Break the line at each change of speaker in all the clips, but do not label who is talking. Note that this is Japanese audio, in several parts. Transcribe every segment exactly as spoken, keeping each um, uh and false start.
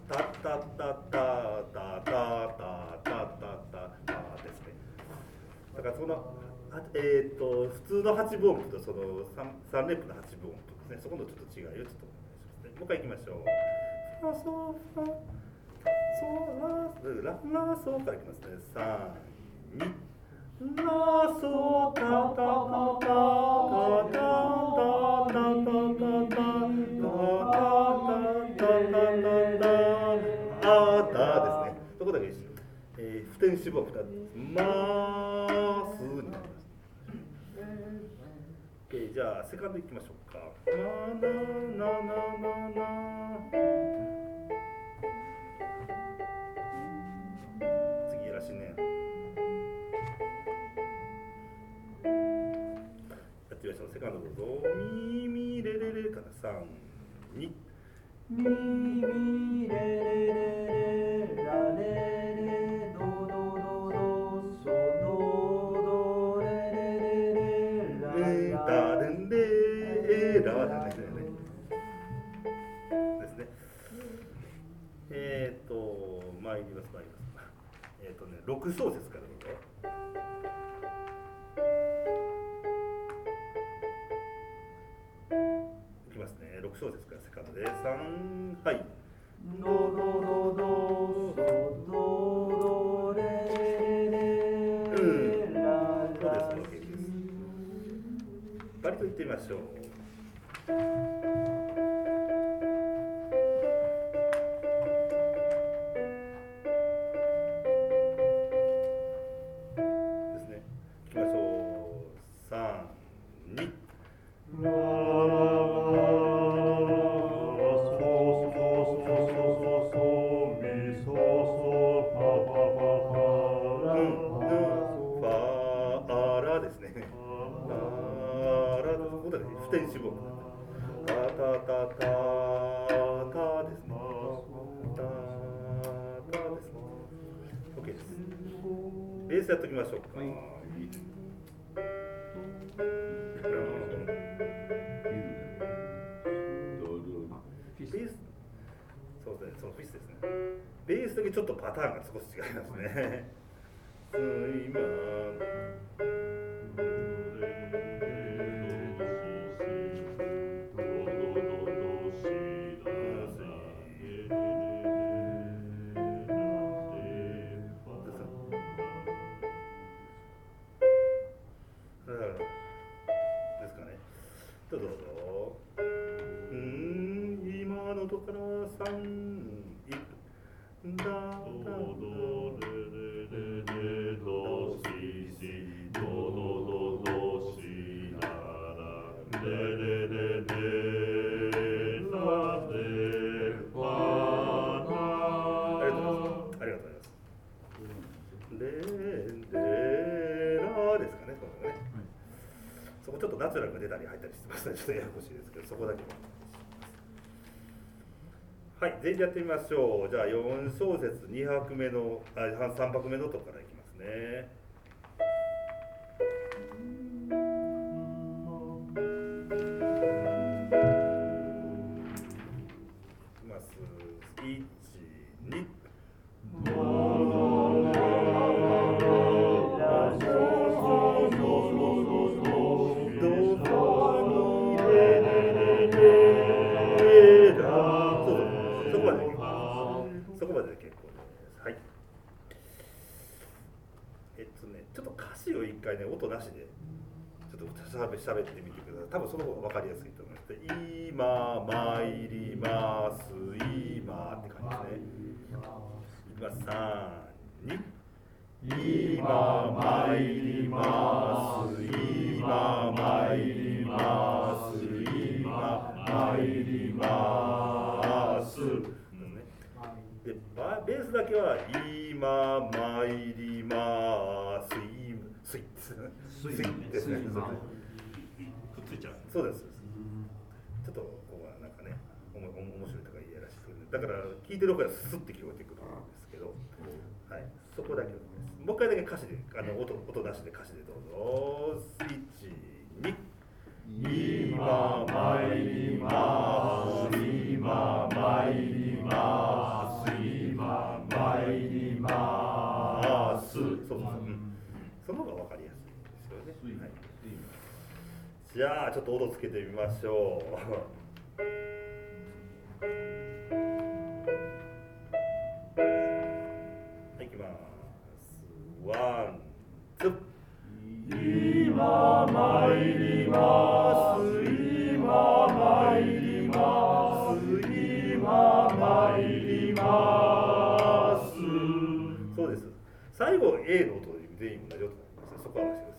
タタタタタタタタタタですね。だからそのえっ、ー、と普通のはちぶ音符とその 3, 3連符のはちぶ音符ですね。そこのちょっと違いをちょっとお願いしますね。もう一回いきましょう。ファソファソラララソからいきますね。さん、にラソタタタタタタタタタタタタタタですね。そこだけです。えー、不転四分ふたつマースになります。Okay、じゃあセカンドいきましょうか。ナナナナナナうぞ。ミミレレレからさん、に。
ミミレレレレラレレドドドドソドドレレレレラ
ラレンレララですね。えっと参ります参ります。えっとねろく小節からどうぞ。いきますね。ろく小節からセカンドでさん、はい。
ドドドドソドドレレレララ。
そうです、OKです。割と言ってみましょう。ですね。いきましょう。さん、に。点四分。タタタタタですね。タタですね。OK です。ベースやっておきましょうか。はい。ベース、そうですね、そのフィスですね。ベースだけちょっとパターンが少し違いますね。すいまですかね。どうぞ。うーん、今のところさん、いだだドレレレドシシドドドドシララレレレレラレファナ。ありがとうございます。ありがとうございます。レレラですかね。これね。そこちょっとナチュラルが出たり入ったりしてますのでちょっとややこしいですけど、そこだけは。はい、全員でやってみましょう。じゃあよん小節に拍目のあさん拍目のとこからいきますね。いきます。いち、に。そこまでで結構です。はい。えっとね、ちょっと歌詞を一回ね、音なしでちょっとしゃべ喋ってみてください。多分その方が分かりやすいと思います。今参ります。今って感じですね。いきます。さん、に。今参ります。今参ります。今参ります。でベースだけは今参りますスイスイですね。くっついちゃう。そうです。ちょっとここはなんかねおも面白いとかいやらしく、だから聞いてる方がスッて聞こえてくるんですけど、はい、そこだけです。もう一回だけ歌詞であの 音, 音出しで歌詞でどうぞ。いち、に。今参ります今参ります今参ります。そうそうそう、うん、その方が分かりやすいですよね。はい、じゃあちょっと音つけてみましょう。はい、いきます。ワン、ツー。今参ります今参ります今参ります。そうです。最後 A の音で全員同じ音になります。そこは合わせです。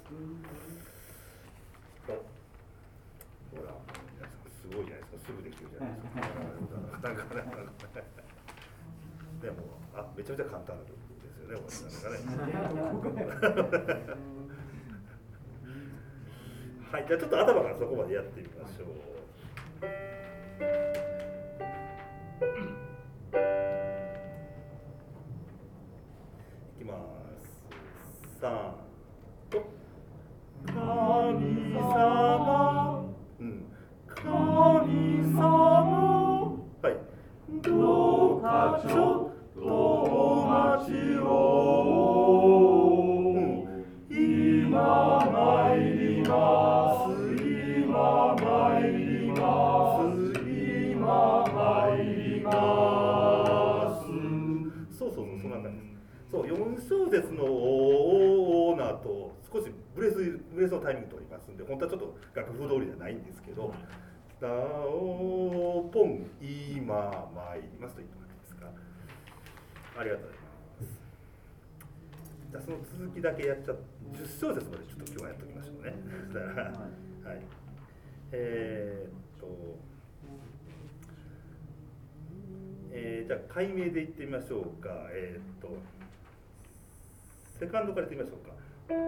ほら皆さんすごいじゃないですか。すぐできるじゃないですか。なんかなんかでもあめちゃめちゃ簡単な曲ですよね。これなんかね。 はい、じゃあちょっと頭からそこまでやってみましょう。いきます。さんと神様、うん、神様、はい、どうかちょっとお待ちを、うん、今参ります、今参ります、今参ります。そうそうそう、そんな感じです。そう、よん小節のオーナーと少しブレスブレスのタイミング取りますんで、本当はちょっと楽譜通りじゃないんですけど、なおポン今参りますといったわけですか。ありがとうございます。じゃあその続きだけやっちゃっじゅっ小節までちょっと今日はやっておきましょうね。はい。えー、っと、えー、じゃあ解明でいってみましょうか。えー、っとセカンドからいってみましょうか。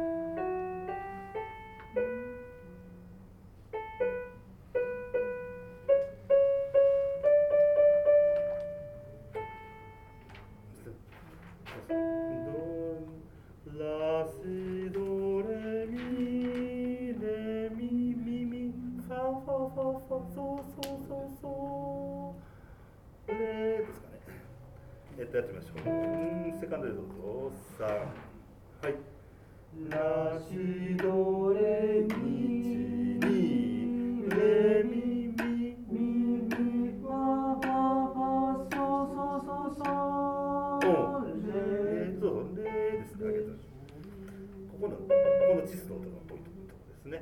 ラシドレミレミミミファファファファソソソソレですかね。えっとやってみましょう。うん、セカンドでどうぞ。さん、はい。ラシドレミミレミミミミファファファソソソソレそうレですね。ありがとうございます。ここのここのチスの音がポイントのところですね。はい、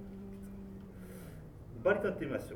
バリトンやってみましょう。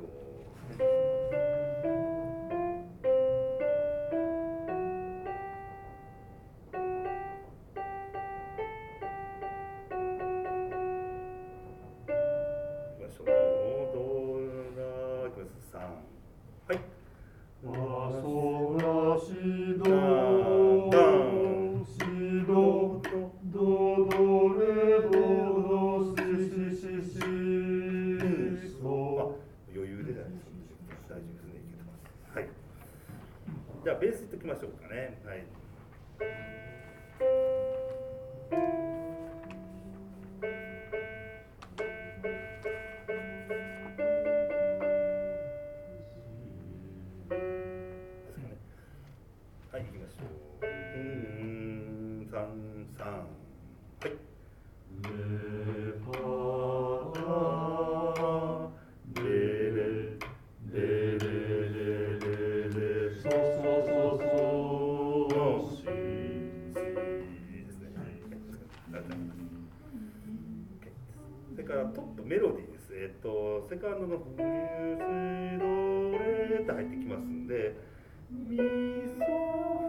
じゃあベースいっときましょうかね。はい。はい、行きましょう。うん、三三。はい。レファレレレレレレレソソソソシシですね。それからトップメロディーです。えっとセカンドのミュースドレって入ってきますんで、ミソ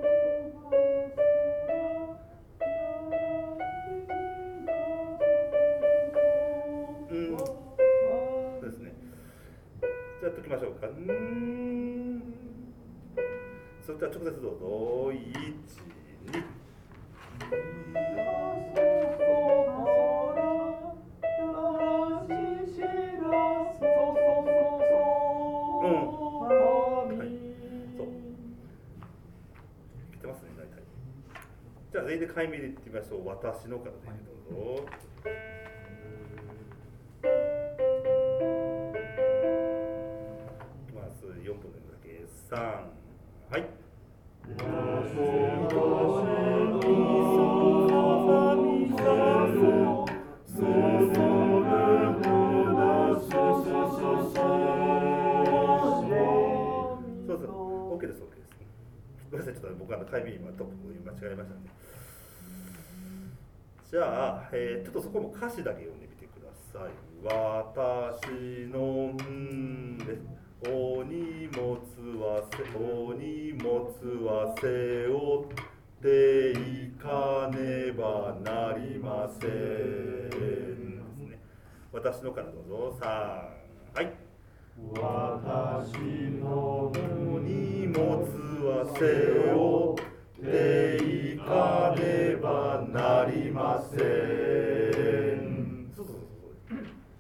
うんそうですね。じゃあやっておきましょうか。んそれでは直接どうぞ。いち、に。じゃあ全員で解明でいってみましょう。私のからでどうぞ。いきます。よんぷんだけ。さん、はい。そうそう、OK です、OK です。ごめんなさい、ちょっと僕あの解明今トップ間違えましたね。じゃあ、えー、ちょっとそこも歌詞だけ読んでみてください。私のんです。お荷物はせお荷物は背負っていかねばなりませんですね。私のからどうぞ。さん、はい。私のお荷物は背負っていかねばなりません。そうそうそうそう。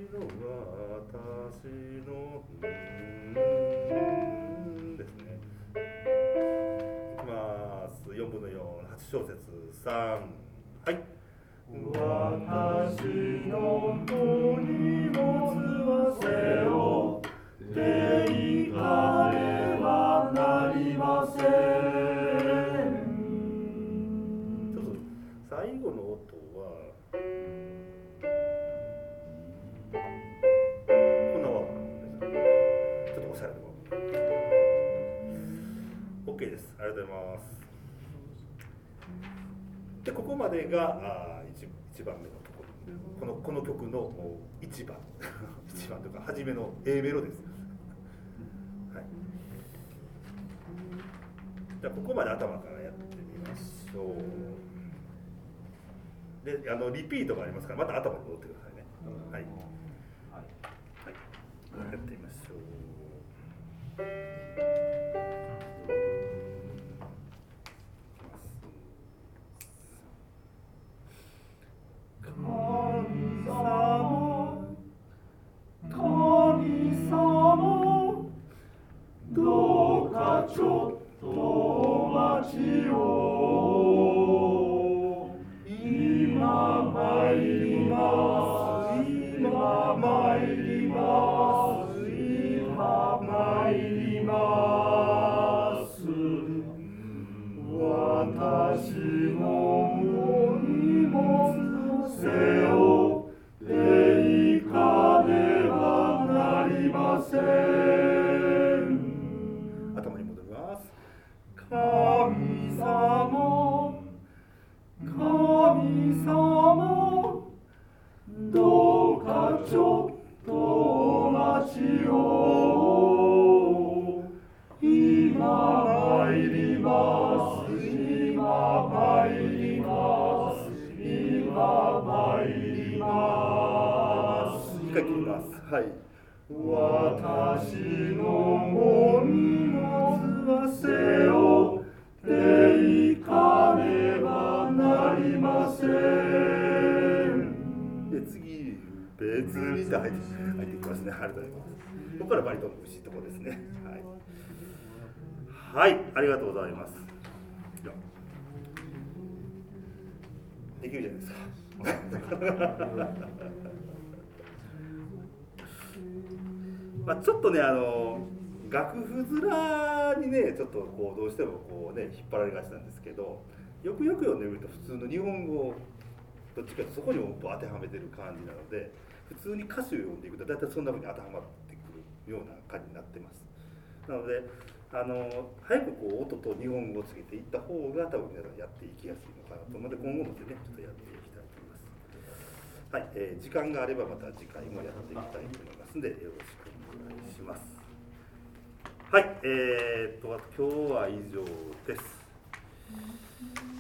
の私のですね。いきます。よんぶんのよん、はち小節さん、はい。私のお荷物は背負っていかねばなりません。ちょっと最後の音はこんな和音です。ちょっとおしゃれな和音。OK です。ありがとうございます。でここまでがあ 1, 一番目のところ、このこの曲のいちばんいちばんというか初めの A メロです。はい、じゃあここまで頭からやってみましょう。であのリピートがありますからまた頭に戻ってくださいね。はい、はい、やってみましょう。神様、神様、どうかちょっとお待ちを。今参ります、今参ります、今参ります。私のお荷物背負っていかねばなりません。頭に戻ります。神様、神様、どうかちょっとお待ちを。今参ります、今参ります、今参ります。一回切ります。はい。私のお荷物は背負っていかねばなりません。で次別にって入って入ってきますね。ありがとうございます。ここからバリトンの節ところですね。はい、はい、ありがとうございます。できるじゃないですか。まあちょっとねあの楽譜面にねちょっとこうどうしてもこうね引っ張られがちなんですけど、よくよく読んでみると普通の日本語をどっちかというとそこに音符を当てはめてる感じなので、普通に歌詞を読んでいくと大体そんな風に当てはまってくるような感じになってます。なのであの早くこう音と日本語をつけていった方が多分皆さんやっていきやすいのかなと思うので、今後もねちょっとやっていきたいと思います。はい、えー、時間があればまた次回もやっていきたいと思いますのでよろしくお願いします。はい、えー、っと今日は以上です。